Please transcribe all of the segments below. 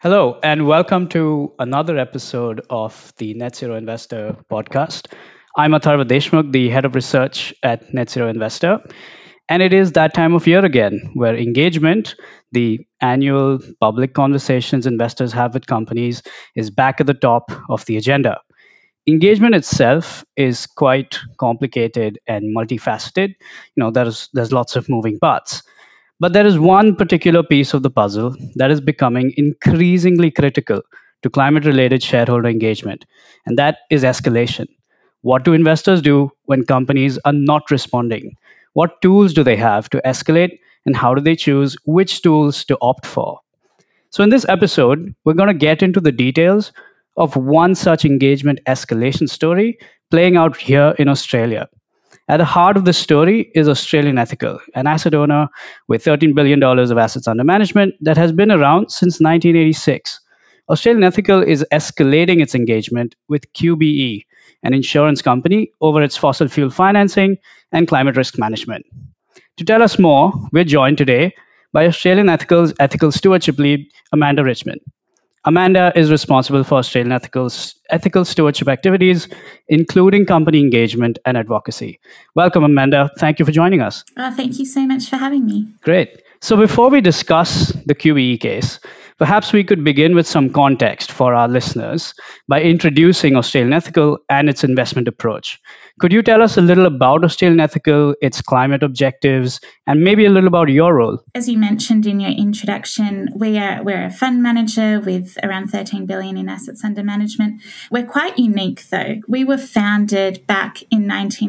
Hello, and welcome to another episode of the Net Zero Investor podcast. I'm Atharva Deshmukh, the head of research at Net Zero Investor. And it is that time of year again where engagement, the annual public conversations investors have with companies, is back at the top of the agenda. Engagement itself is quite complicated and multifaceted. There's lots of moving parts. But there is one particular piece of the puzzle that is becoming increasingly critical to climate related shareholder engagement, and that is escalation. What do investors do when companies are not responding? What tools do they have to escalate, and how do they choose which tools to opt for? So, in this episode, we're going to get into the details of one such engagement escalation story playing out here in Australia. At the heart of the story is Australian Ethical, an asset owner with $13 billion of assets under management that has been around since 1986. Australian Ethical is escalating its engagement with QBE, an insurance company, over its fossil fuel financing and climate risk management. To tell us more, we're joined today by Australian Ethical's ethical stewardship lead, Amanda Richmond. Amanda is responsible for Australian Ethical's ethical stewardship activities, including company engagement and advocacy. Welcome, Amanda. Thank you for joining us. Thank you so much for having me. Great. So, before we discuss the QBE case, perhaps we could begin with some context for our listeners by introducing Australian Ethical and its investment approach. Could you tell us a little about Australian Ethical, its climate objectives, and maybe a little about your role? As you mentioned in your introduction, we're a fund manager with around 13 billion in assets under management. We're quite unique though. We were founded back in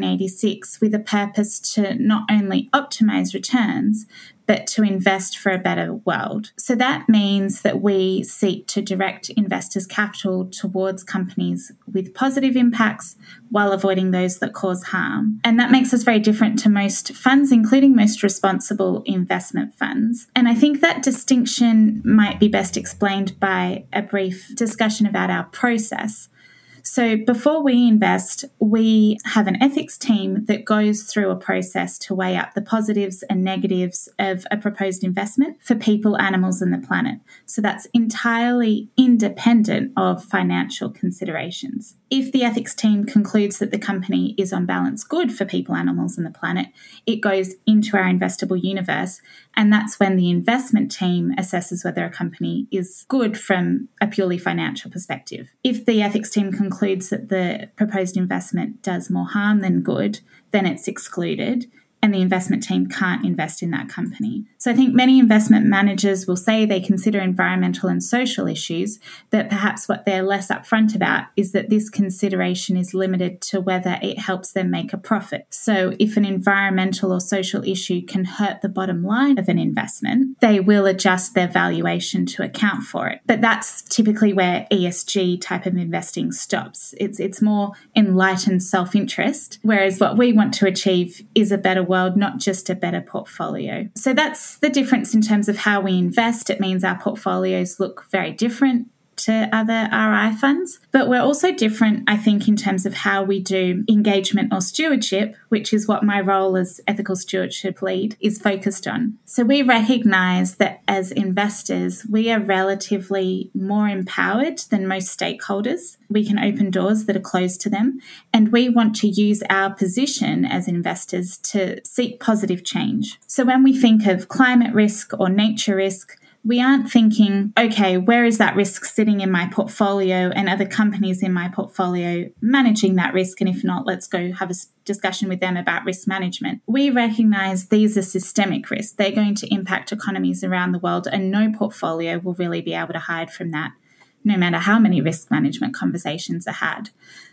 1986 with a purpose to not only optimize returns, but to invest for a better world. So that means that we seek to direct investors' capital towards companies with positive impacts while avoiding those that cause harm. And that makes us very different to most funds, including most responsible investment funds. And I think that distinction might be best explained by a brief discussion about our process. So before we invest, we have an ethics team that goes through a process to weigh up the positives and negatives of a proposed investment for people, animals, and the planet. So that's entirely independent of financial considerations. If the ethics team concludes that the company is on balance good for people, animals, and the planet, it goes into our investable universe. And that's when the investment team assesses whether a company is good from a purely financial perspective. If the ethics team concludes that the proposed investment does more harm than good, then it's excluded and the investment team can't invest in that company. So I think many investment managers will say they consider environmental and social issues, but perhaps what they're less upfront about is that this consideration is limited to whether it helps them make a profit. So if an environmental or social issue can hurt the bottom line of an investment, they will adjust their valuation to account for it. But that's typically where ESG type of investing stops. It's more enlightened self-interest, whereas what we want to achieve is a better world, not just a better portfolio. So that's the difference in terms of how we invest. It means our portfolios look very different to other RI funds, but we're also different, I think, in terms of how we do engagement or stewardship, which is what my role as ethical stewardship lead is focused on. So we recognize that as investors, we are relatively more empowered than most stakeholders. We can open doors that are closed to them, and we want to use our position as investors to seek positive change. So when we think of climate risk or nature risk, we aren't thinking, okay, where is that risk sitting in my portfolio and other companies in my portfolio managing that risk? And if not, let's go have a discussion with them about risk management. We recognize these are systemic risks. They're going to impact economies around the world, and no portfolio will really be able to hide from that, no matter how many risk management conversations are had.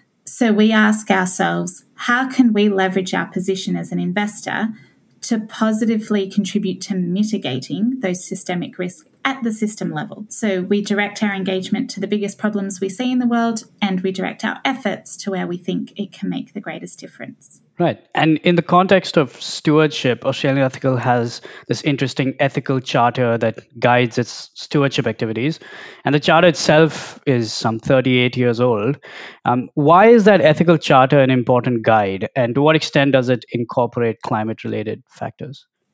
So we ask ourselves, how can we leverage our position as an investor to positively contribute to mitigating those systemic risks at the system level? So we direct our engagement to the biggest problems we see in the world, and we direct our efforts to where we think it can make the greatest difference. Right. And in the context of stewardship, Australian Ethical has this interesting ethical charter that guides its stewardship activities. And the charter itself is some 38 years old. Why is that ethical charter an important guide? And to what extent does it incorporate climate related factors?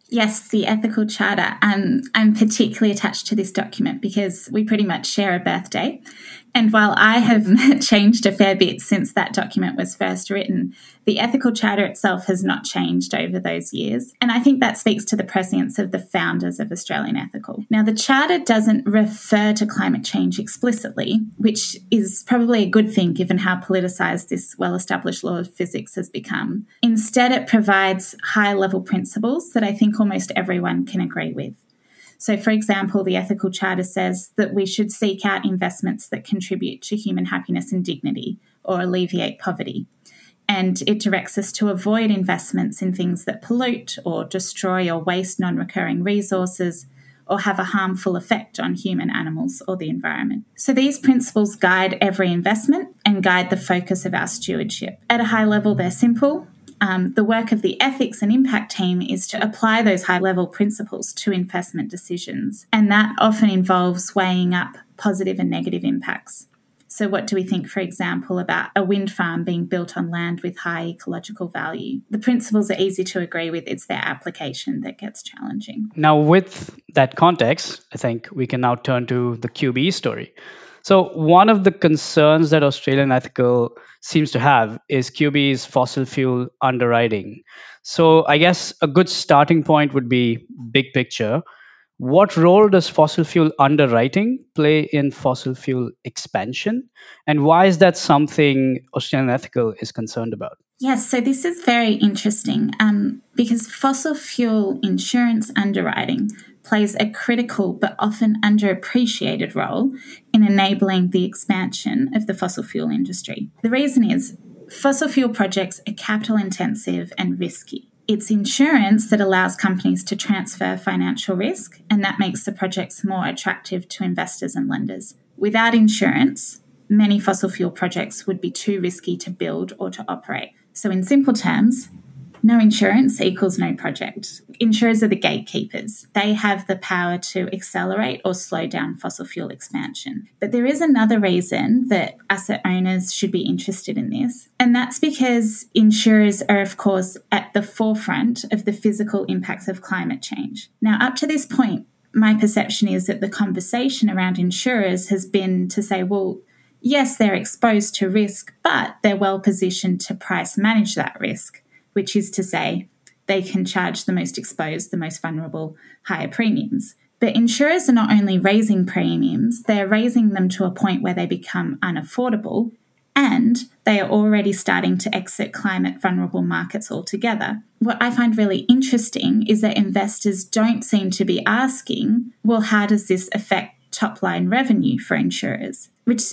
Yes, the Ethical Charter. I'm particularly attached to this document because we pretty much share a birthday. And while I have changed a fair bit since that document was first written, the Ethical Charter itself has not changed over those years. And I think that speaks to the prescience of the founders of Australian Ethical. Now, the Charter doesn't refer to climate change explicitly, which is probably a good thing given how politicised this well-established law of physics has become. Instead, it provides high-level principles that I think almost everyone can agree with. So, for example, the Ethical Charter says that we should seek out investments that contribute to human happiness and dignity or alleviate poverty. And it directs us to avoid investments in things that pollute or destroy or waste non-recurring resources or have a harmful effect on human, animals, or the environment. So these principles guide every investment and guide the focus of our stewardship. At a high level, they're simple. The work of the ethics and impact team is to apply those high-level principles to investment decisions, and that often involves weighing up positive and negative impacts. So what do we think, for example, about a wind farm being built on land with high ecological value? The principles are easy to agree with. It's their application that gets challenging. Now, with that context, I think we can now turn to the QBE story. So, one of the concerns that Australian Ethical seems to have is QBE's fossil fuel underwriting. So, I guess a good starting point would be big picture. What role does fossil fuel underwriting play in fossil fuel expansion? And why is that something Australian Ethical is concerned about? Yes, so this is very interesting because fossil fuel insurance underwriting plays a critical but often underappreciated role in enabling the expansion of the fossil fuel industry. The reason is fossil fuel projects are capital intensive and risky. It's insurance that allows companies to transfer financial risk, and that makes the projects more attractive to investors and lenders. Without insurance, many fossil fuel projects would be too risky to build or to operate. So in simple terms, no insurance equals no project. Insurers are the gatekeepers. They have the power to accelerate or slow down fossil fuel expansion. But there is another reason that asset owners should be interested in this, and that's because insurers are, of course, at the forefront of the physical impacts of climate change. Now, up to this point, my perception is that the conversation around insurers has been to say, well, yes, they're exposed to risk, but they're well positioned to price manage that risk, which is to say they can charge the most exposed, the most vulnerable, higher premiums. But insurers are not only raising premiums, they're raising them to a point where they become unaffordable, and they are already starting to exit climate vulnerable markets altogether. What I find really interesting is that investors don't seem to be asking, well, how does this affect top line revenue for insurers? Which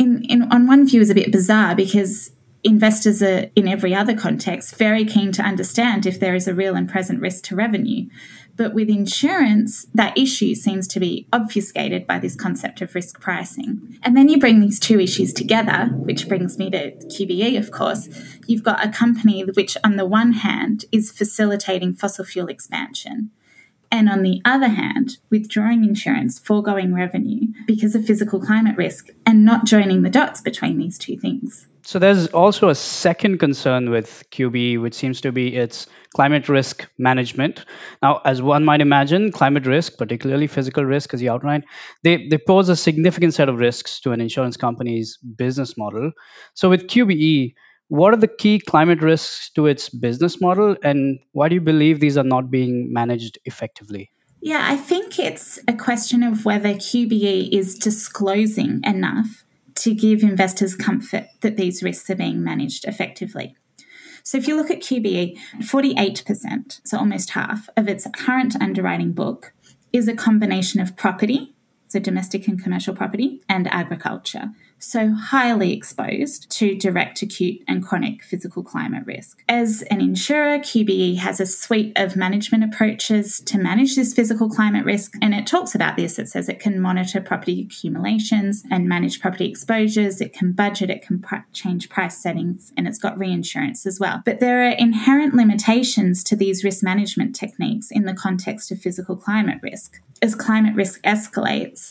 on one view is a bit bizarre because investors are, in every other context, very keen to understand if there is a real and present risk to revenue. But with insurance, that issue seems to be obfuscated by this concept of risk pricing. And then you bring these two issues together, which brings me to QBE, of course. You've got a company which, on the one hand, is facilitating fossil fuel expansion, and on the other hand, withdrawing insurance, foregoing revenue because of physical climate risk, and not joining the dots between these two things. So there's also a second concern with QBE, which seems to be its climate risk management. Now, as one might imagine, climate risk, particularly physical risk, as you outlined, they pose a significant set of risks to an insurance company's business model. So with QBE, what are the key climate risks to its business model, and why do you believe these are not being managed effectively? Yeah, I think it's a question of whether QBE is disclosing enough to give investors comfort that these risks are being managed effectively. So if you look at QBE, 48%, so almost half, of its current underwriting book is a combination of property, so domestic and commercial property, and agriculture. So highly exposed to direct, acute, and chronic physical climate risk. As an insurer, QBE has a suite of management approaches to manage this physical climate risk, and it talks about this. It says it can monitor property accumulations and manage property exposures, it can budget, it can change price settings, and it's got reinsurance as well. But there are inherent limitations to these risk management techniques in the context of physical climate risk. As climate risk escalates,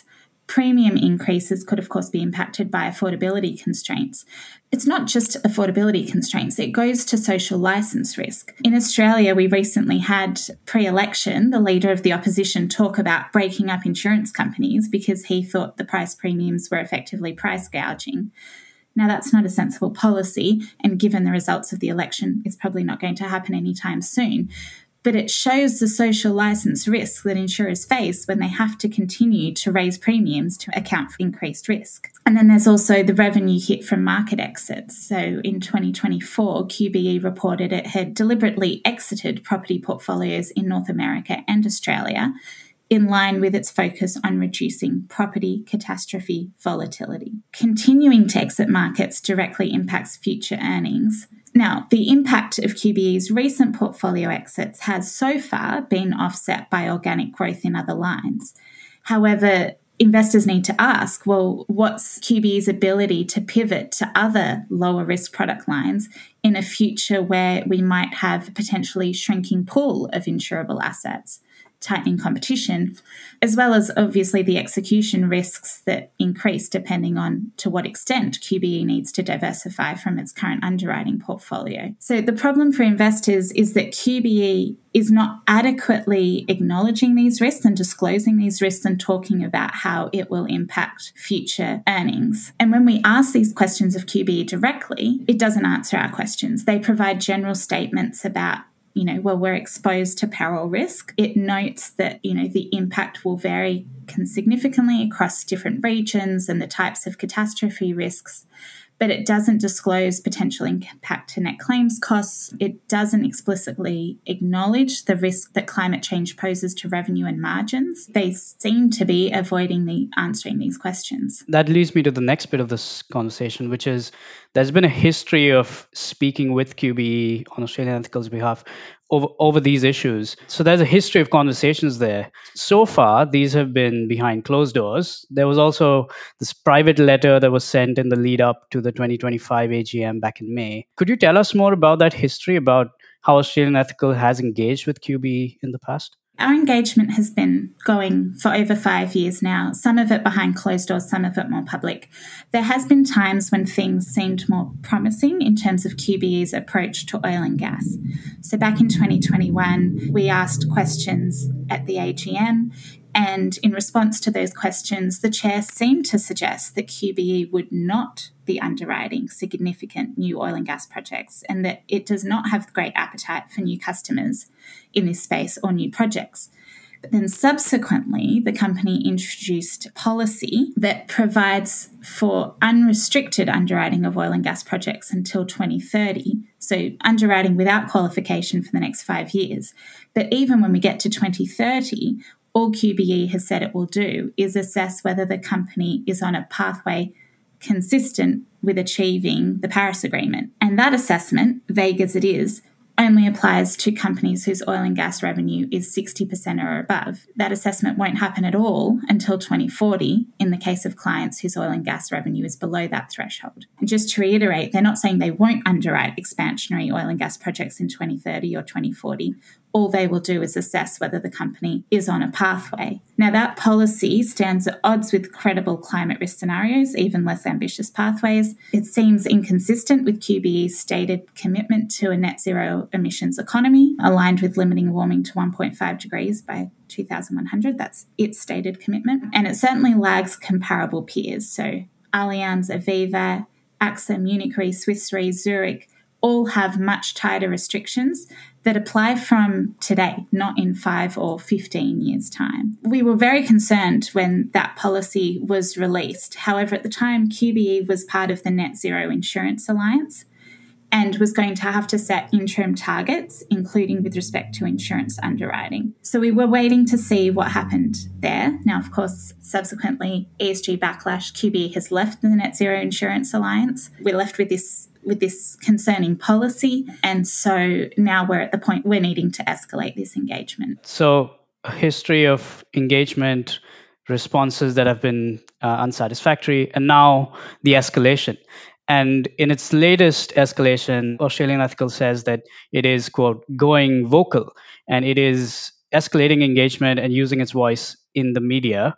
Premium increases could, of course, be impacted by affordability constraints. It's not just affordability constraints, it goes to social license risk. In Australia, we recently had pre-election, the leader of the opposition talk about breaking up insurance companies because he thought the price premiums were effectively price gouging. Now, that's not a sensible policy, and given the results of the election, it's probably not going to happen anytime soon. But it shows the social license risk that insurers face when they have to continue to raise premiums to account for increased risk. And then there's also the revenue hit from market exits. So in 2024, QBE reported it had deliberately exited property portfolios in North America and Australia in line with its focus on reducing property catastrophe volatility. Continuing to exit markets directly impacts future earnings. Now, the impact of QBE's recent portfolio exits has so far been offset by organic growth in other lines. However, investors need to ask, well, what's QBE's ability to pivot to other lower risk product lines in a future where we might have a potentially shrinking pool of insurable assets, tightening competition, as well as obviously the execution risks that increase depending on to what extent QBE needs to diversify from its current underwriting portfolio. So the problem for investors is that QBE is not adequately acknowledging these risks and disclosing these risks and talking about how it will impact future earnings. And when we ask these questions of QBE directly, it doesn't answer our questions. They provide general statements about well, we're exposed to peril risk. It notes that, the impact will vary significantly across different regions and the types of catastrophe risks, but it doesn't disclose potential impact to net claims costs. It doesn't explicitly acknowledge the risk that climate change poses to revenue and margins. They seem to be avoiding answering these questions. That leads me to the next bit of this conversation, which is there's been a history of speaking with QBE on Australian Ethical's behalf over these issues. So there's a history of conversations there. So far, these have been behind closed doors. There was also this private letter that was sent in the lead up to the 2025 AGM back in May. Could you tell us more about that history, about how Australian Ethical has engaged with QBE in the past? Our engagement has been going for over 5 years now, some of it behind closed doors, some of it more public. There has been times when things seemed more promising in terms of QBE's approach to oil and gas. So back in 2021, we asked questions at the AGM, and in response to those questions, the chair seemed to suggest that QBE would not be underwriting significant new oil and gas projects and that it does not have great appetite for new customers in this space or new projects. But then subsequently, the company introduced policy that provides for unrestricted underwriting of oil and gas projects until 2030. So underwriting without qualification for the next 5 years. But even when we get to 2030, all QBE has said it will do is assess whether the company is on a pathway consistent with achieving the Paris Agreement. And that assessment, vague as it is, only applies to companies whose oil and gas revenue is 60% or above. That assessment won't happen at all until 2040 in the case of clients whose oil and gas revenue is below that threshold. And just to reiterate, they're not saying they won't underwrite expansionary oil and gas projects in 2030 or 2040. All they will do is assess whether the company is on a pathway. Now, that policy stands at odds with credible climate risk scenarios, even less ambitious pathways. It seems inconsistent with QBE's stated commitment to a net zero emissions economy, aligned with limiting warming to 1.5 degrees by 2100. That's its stated commitment. And it certainly lags comparable peers. So Allianz, Aviva, AXA, Munich Re, Swiss Re, Zurich, all have much tighter restrictions that apply from today, not in 5 or 15 years' time. We were very concerned when that policy was released. However, at the time, QBE was part of the Net Zero Insurance Alliance and was going to have to set interim targets, including with respect to insurance underwriting. So we were waiting to see what happened there. Now, of course, subsequently, ESG backlash, QBE has left the Net Zero Insurance Alliance. We're left with this concerning policy. And so now we're at the point we're needing to escalate this engagement. So a history of engagement, responses that have been unsatisfactory, and now the escalation. And in its latest escalation, Australian Ethical says that it is, quote, going vocal, and it is escalating engagement and using its voice in the media.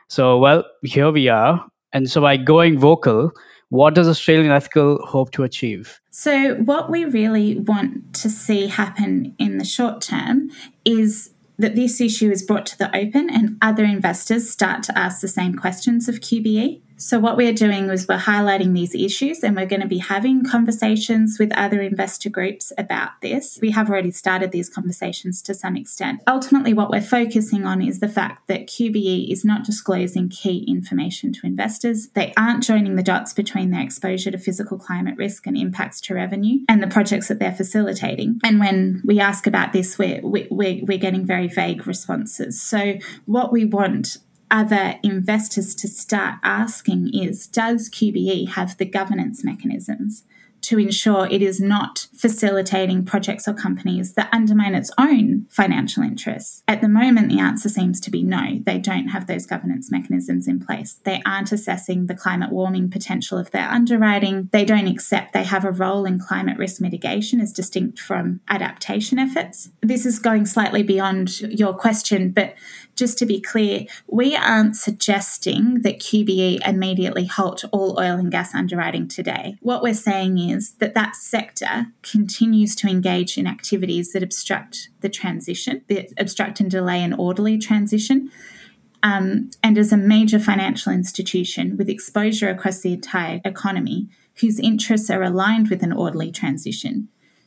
So, well, here we are. And so, by going vocal, what does Australian Ethical hope to achieve? So, what we really want to see happen in the short term is that this issue is brought to the open and other investors start to ask the same questions of QBE. So, what we're doing is we're highlighting these issues and we're going to be having conversations with other investor groups about this. We have already started these conversations to some extent. Ultimately, what we're focusing on is the fact that QBE is not disclosing key information to investors. They aren't joining the dots between their exposure to physical climate risk and impacts to revenue and the projects that they're facilitating. And when we ask about this, we're getting very vague responses. So, what we want other investors to start asking is, does QBE have the governance mechanisms to ensure it is not facilitating projects or companies that undermine its own financial interests? At the moment, the answer seems to be no. They don't have those governance mechanisms in place. They aren't assessing the climate warming potential of their underwriting. They don't accept they have a role in climate risk mitigation as distinct from adaptation efforts. This is going slightly beyond your question, but just to be clear, we aren't suggesting that QBE immediately halt all oil and gas underwriting today. What we're saying is that that sector continues to engage in activities that obstruct the transition, that obstruct and delay an orderly transition. And as a major financial institution with exposure across the entire economy, whose interests are aligned with an orderly transition,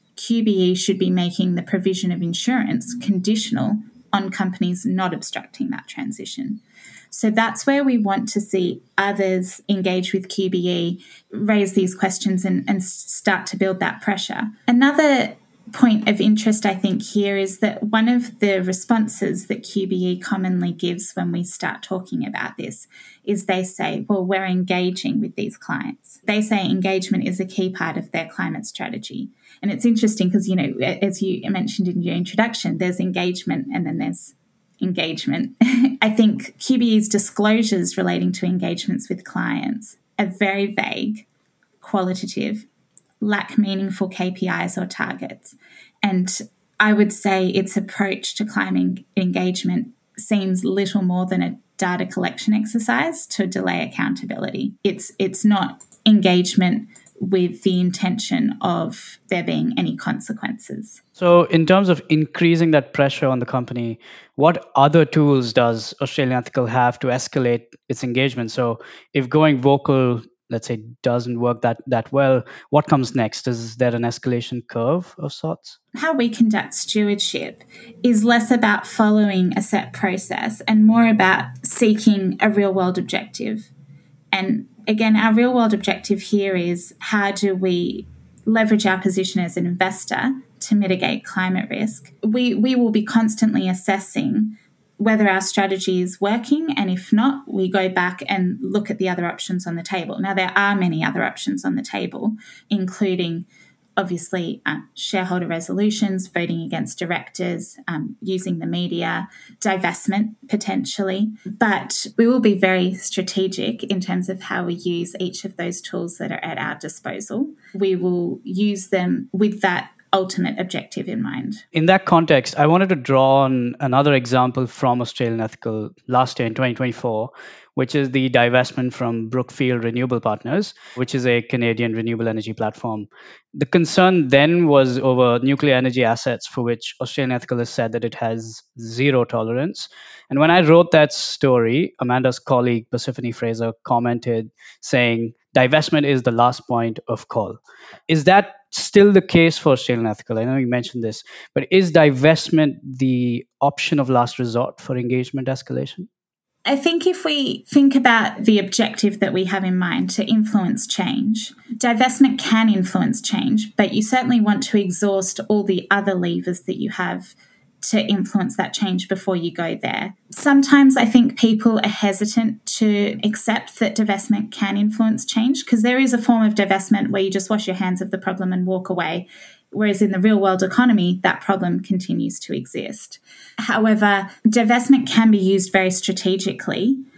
QBE should be making the provision of insurance conditional on companies not obstructing that transition. So that's where we want to see others engage with QBE, raise these questions and start to build that pressure. Another point of interest, I think, here is that one of the responses that QBE commonly gives when we start talking about this is they say, well, we're engaging with these clients. They say engagement is a key part of their climate strategy. And it's interesting because, you know, as you mentioned in your introduction, there's engagement and then there's engagement. I think QBE's disclosures relating to engagements with clients are very vague, qualitative, lack meaningful KPIs or targets. And I would say its approach to climate engagement seems little more than a data collection exercise to delay accountability. It's not engagement with the intention of there being any consequences. So, in terms of increasing that pressure on the company, what other tools does Australian Ethical have to escalate its engagement? So, if going vocal, let's say, doesn't work that well, what comes next? Is there an escalation curve of sorts? How we conduct stewardship is less about following a set process and more about seeking a real world objective. And again, our real world objective here is, how do we leverage our position as an investor to mitigate climate risk? We will be constantly assessing whether our strategy is working, and if not, we go back and look at the other options on the table. Now, there are many other options on the table, including obviously shareholder resolutions, voting against directors, using the media, divestment potentially. But we will be very strategic in terms of how we use each of those tools that are at our disposal. We will use them with that ultimate objective in mind. In that context, I wanted to draw on another example from Australian Ethical last year in 2024, which is the divestment from Brookfield Renewable Partners, which is a Canadian renewable energy platform. The concern then was over nuclear energy assets, for which Australian Ethical has said that it has zero tolerance. And when I wrote that story, Amanda's colleague Persephone Fraser commented saying, divestment is the last point of call. Is that still the case for Australian Ethical? I know you mentioned this, but is divestment the option of last resort for engagement escalation? I think if we think about the objective that we have in mind to influence change, divestment can influence change, but you certainly want to exhaust all the other levers that you have to influence that change before you go there. Sometimes I think people are hesitant to accept that divestment can influence change, because there is a form of divestment where you just wash your hands of the problem and walk away. Whereas in the real world economy, that problem continues to exist. However, divestment can be used very strategically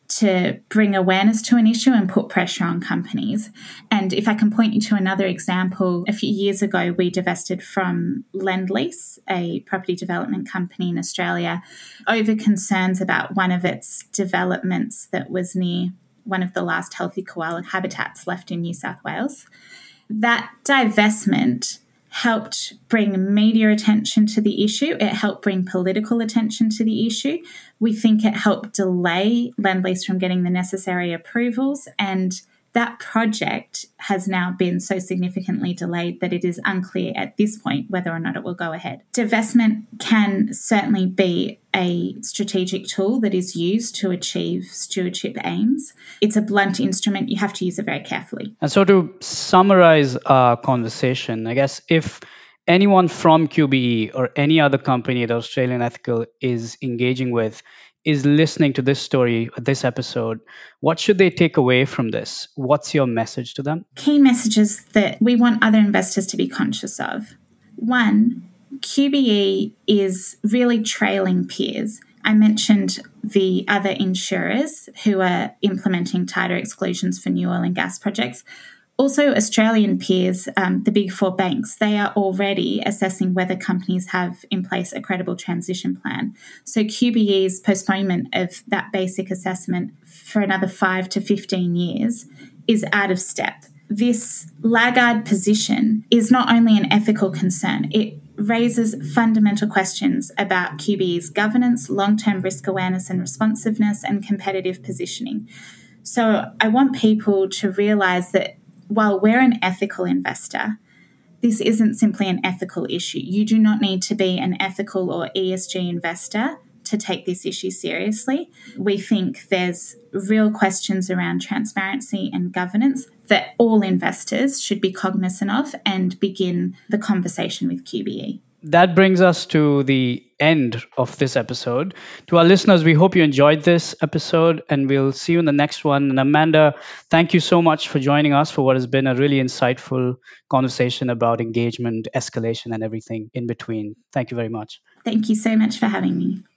to bring awareness to an issue and put pressure on companies. And if I can point you to another example, a few years ago, we divested from Lendlease, a property development company in Australia, over concerns about one of its developments that was near one of the last healthy koala habitats left in New South Wales. That divestment helped bring media attention to the issue. It helped bring political attention to the issue. We think it helped delay Lendlease from getting the necessary approvals, and that project has now been so significantly delayed that it is unclear at this point whether or not it will go ahead. Divestment can certainly be a strategic tool that is used to achieve stewardship aims. It's a blunt instrument. You have to use it very carefully. And so to summarize our conversation, I guess if anyone from QBE or any other company that Australian Ethical is engaging with is listening to this story, this episode, what should they take away from this? What's your message to them? Key messages that we want other investors to be conscious of. One, QBE is really trailing peers. I mentioned the other insurers who are implementing tighter exclusions for new oil and gas projects. Also, Australian peers, the big four banks, they are already assessing whether companies have in place a credible transition plan. So QBE's postponement of that basic assessment for another 5 to 15 years is out of step. This laggard position is not only an ethical concern, it raises fundamental questions about QBE's governance, long-term risk awareness and responsiveness, and competitive positioning. So I want people to realise that while we're an ethical investor, this isn't simply an ethical issue. You do not need to be an ethical or ESG investor to take this issue seriously. We think there's real questions around transparency and governance that all investors should be cognizant of and begin the conversation with QBE. That brings us to the end of this episode. To our listeners, we hope you enjoyed this episode and we'll see you in the next one. And Amanda, thank you so much for joining us for what has been a really insightful conversation about engagement, escalation, and everything in between. Thank you very much. Thank you so much for having me.